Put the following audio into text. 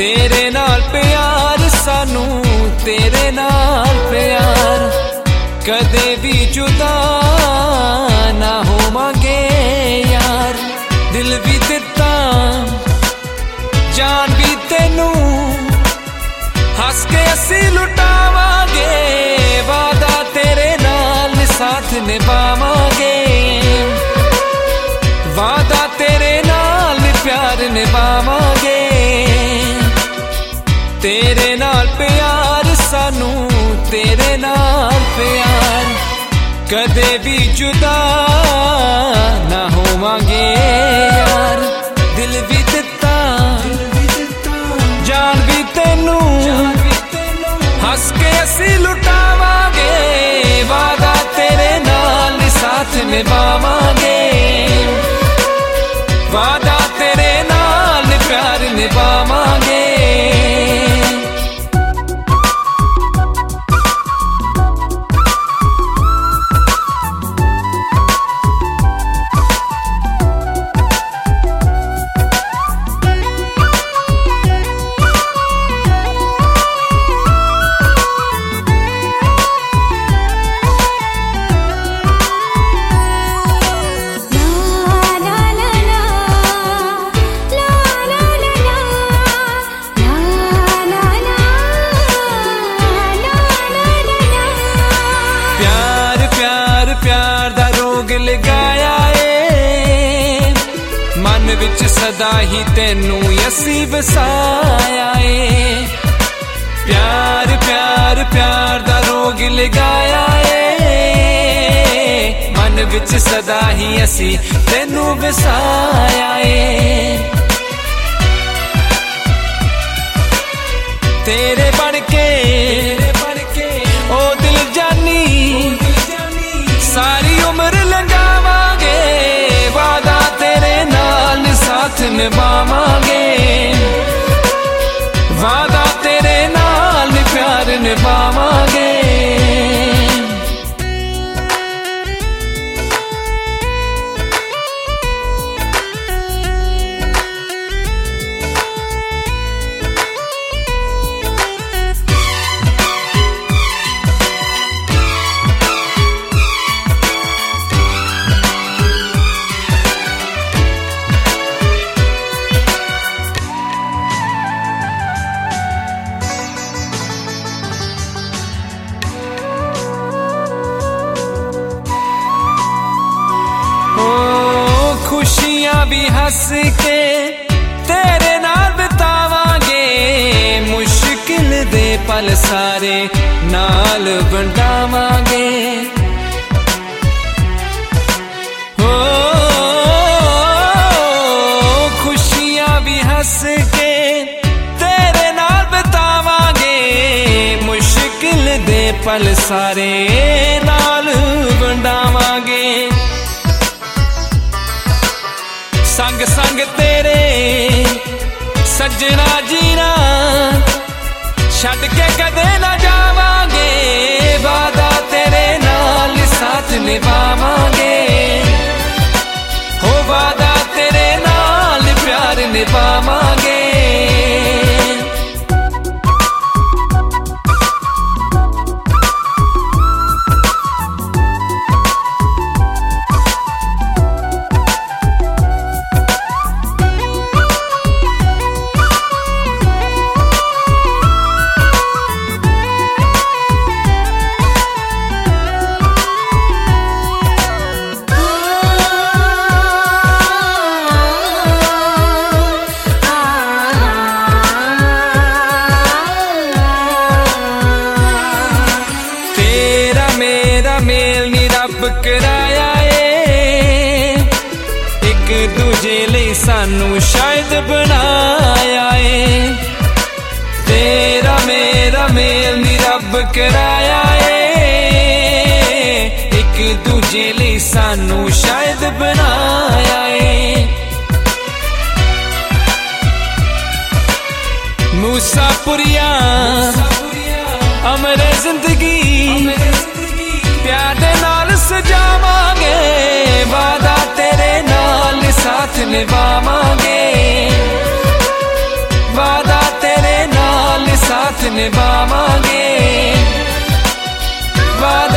तेरे नाल प्यार सानू, तेरे नाल प्यार कदे भी जुदा ना होवांगे यार। दिल भी दिता जान भी तेनू, हस के असी लुटावांगे, वादा तेरे नाल साथ निभावांगे, वादा तेरे नाल प्यार निभावांगे। तेरे नाल प्यार सानू, तेरे नाल प्यार कदे भी जुदा ना होवांगे यार। दिल भी दिता जान भी तेनू, हस के असी लुटावांगे, वादा तेरे नाल साथ निभावांगे, वादा तेरे नाल प्यार निभावांगे। प्यार दा रोग लगाया ए, मन विच सदा ही तेनू असी वसाया ए। प्यार प्यार प्यार दा रोग लगाया ए, मन विच सदा ही असी तेनू वसाया ए। तेरे बन के ओ दिल जानी सारी उम्र लगावांगे, वादा तेरे नाल साथ निभावांगे, वादा तेरे नाल प्यार निभावांगे। खुशियां भी हंस के तेरे नाल बितावांगे, मुश्किल दे पल सारे नाल वंडावांगे। हो खुशियां भी हंस के तेरे नाल बितावांगे, मुश्किल दे पल सारे नाल वंडावांगे। संग संग तेरे सजना जीना छड़ के कदे ना जावांगे, वादा तेरे नाल साथ निभावांगे, हो वादा तेरे नाल प्यार निभावांगे। कराया ए एक दूजे लई सानू शायद बनाया ए, तेरा मेरा मेल नी रब कराया ए, एक दूजे लई सानू शायद बनाया ए। मूसापुरिया अमर जिंदगी प्यार दे नाल सजावांगे, वादा तेरे नाल साथ निभावांगे, वादा तेरे साथ निभावांगे।